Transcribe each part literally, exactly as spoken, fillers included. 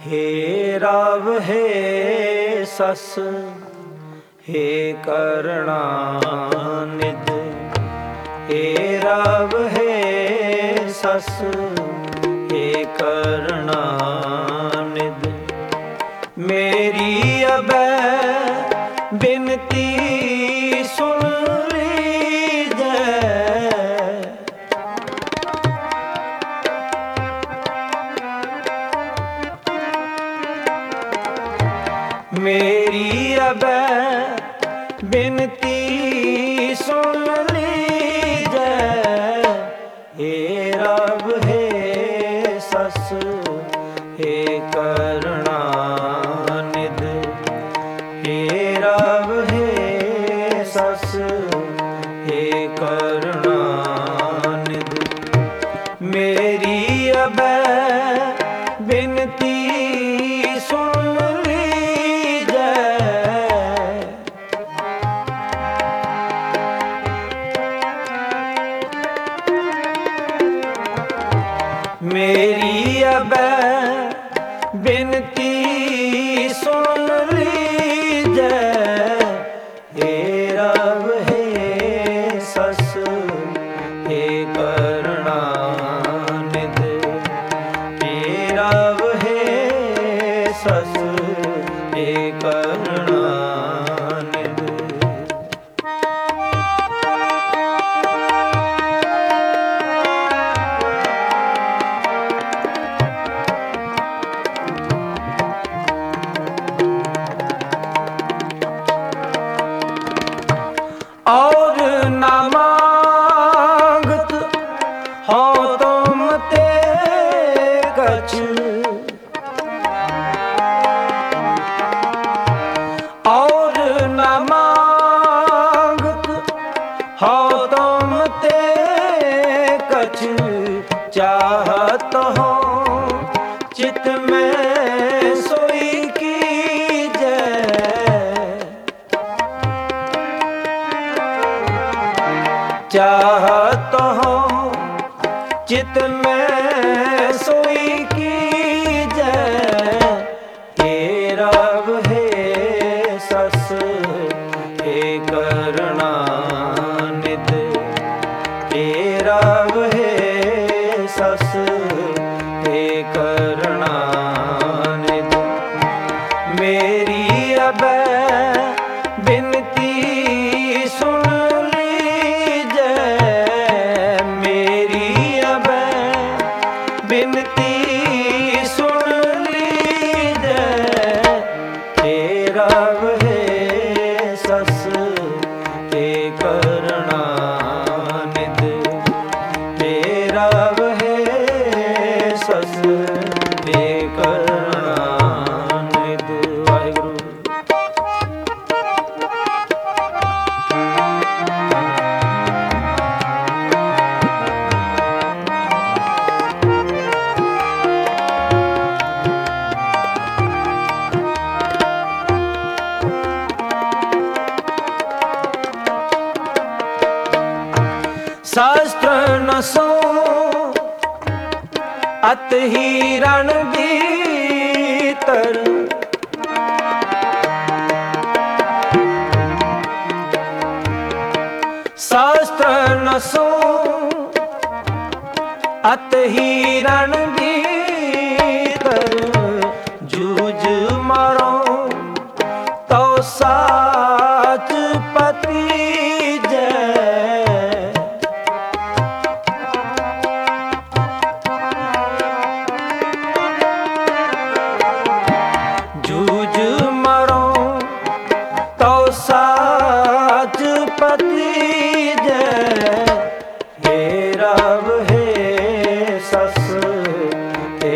हे राव हे सस हे करुणानिध। हे राव हे सस हे करुणानिध। मेरी अबै बिनती सुन लीजै। मेरी अबै बिनती सुन लीजै। हे रब हे सस हे करुणानिध। हे रब हे सस हे करुणानिध। मेरी अबै बिनती सुन मेरी अबै बिनती सुन लीजै। हे रब हे सस हे करुणानिध। हे रब हे सस हे करुणानिध। और न मांगत हो तुम ते कछ। और न मांगत हो तुम ते कछ। चाहत हो चित में सोई कीजै। चाहत हो चित में सोई कीजै। हे रब हे सस हे करुणानिध। हे रब हे सस हे करुणानिध। मेरी अबै बिनती सुन बिनती सुन लीजै। हे रब हे सस हे करुणानिध। हे रब हे सस हे करुणानिध। वाहिगुरू। शास्त्र नसो अत ही रण भीतर। शास्त्र नसो अत ही रण भीतर। जूझ मरो तो साच पति जय। जूझ मरो तो साच पति जय। हे रब हे सस हे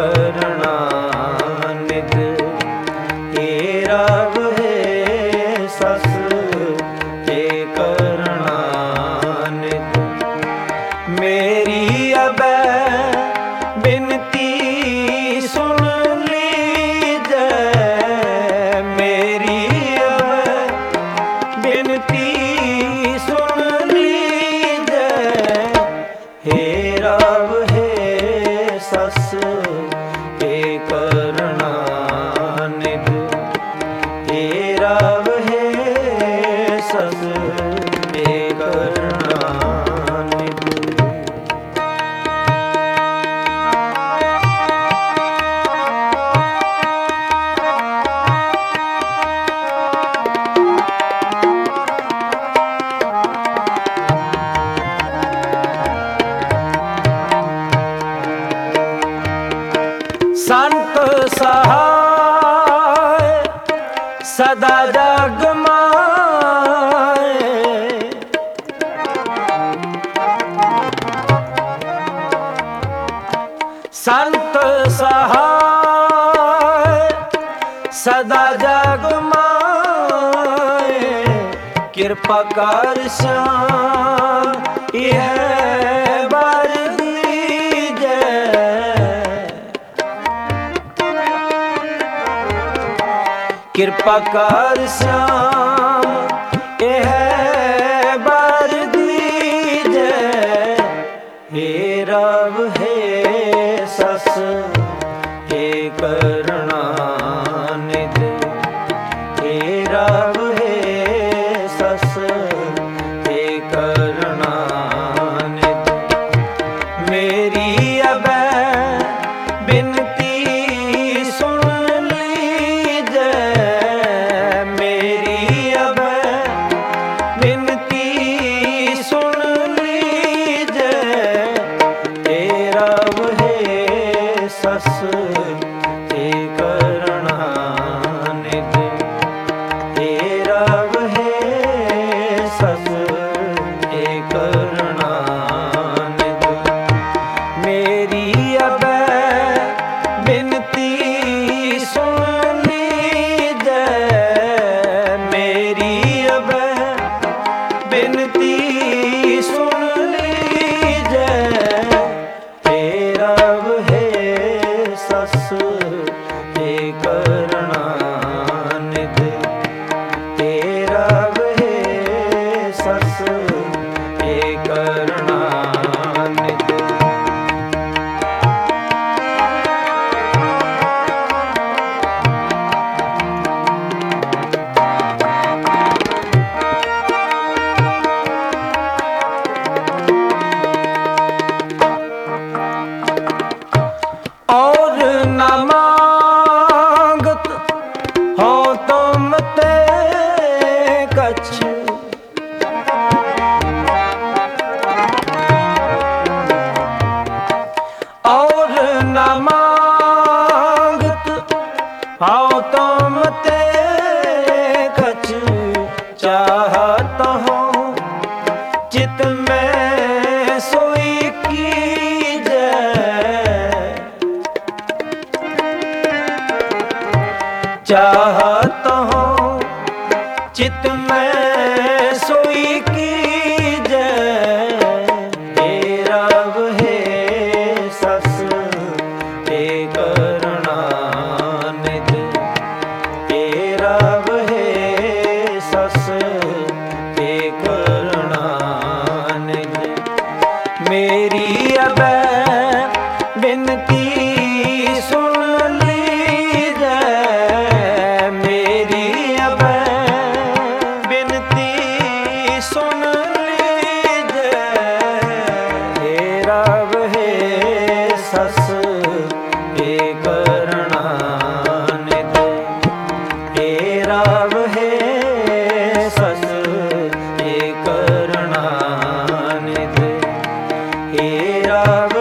करुणानिध। हे रब हे सस हे करुणानिध। मेरी अबै बिनती सुन लीजै। मेरी अबै बिनती सुन लीजै। हे रब हे सस हे करुणा ਸਦਾ ਜਗ ਮਾਏ। ਸੰਤ ਸਹਾਇ ਸਦਾ ਜਗ ਮਾਏ। ਕਿਰਪਾ ਕਰ ਸਿਆਮ ਇਹ ਬਰ ਦੀਜੈ। ਕਿਰਪਾ ਕਰ ਸਿਆਮ ਇਹ ਬਰ ਦੀਜੈ। ਹੇ ਰਬ ਹੇ ਸਸ ਹੇ ਕਰੁਣਾ ਨਿਧ। ਹੇ ਰਬ ਹੇ ਸਸ ਹੇ ਕਰੁਣਾ ਨਿਧ। ਮੇਰੀ ਅਬੈ ਬਿਨਤੀ ਸੁਣ ਲੀਜੈ। ਮੇਰੀ ਅਬੈ ਬਿਨਤੀ ਸੁਣ ਲੀਜੈ। ਹੇ ਰਬ ਹੇ ਸਸ ਹੇ ਕਰੁਣਾ ਨਿਧ। ਹੇ ਰਬ ਹੇ ਸਸ ਹੇ ਕਰੁਣਾ ਨਿਧ। ਮੇਰੀ ਅਬੈ ਬਿਨਤੀ ਸੁਣ ਲੀਜੈ। ਮੇਰੀ ਅਬੈ ਬਿਨਤੀ ਸੁਣ ਲੀਜੈ। ਹੇ ਰਬ ਹੇ ਸਸ ਹੇ ਕਰੁਣਾ ਨਿਧ। ਹੇ ਰਬ ਹੇ ਸਸ ਹੇ ਕਰੁਣਾ ਨਿਧ। और न मांगत हो तुम ते कछ। और न मांगत हो तुम ते कछ। चाहत हो चित में सोई कीजै। चाहत हो चित में सोई कीजै। हे रब हे सस हे करुणा निध। हे रब हे सस हे करुणा निध। मेरी अबै बिनती सुन लीजै। मेरी अबै बिनती सुन लीजै। हे रब हे सस हे करुणा निध। हे रब हे सस हे करुणा निध। हे रब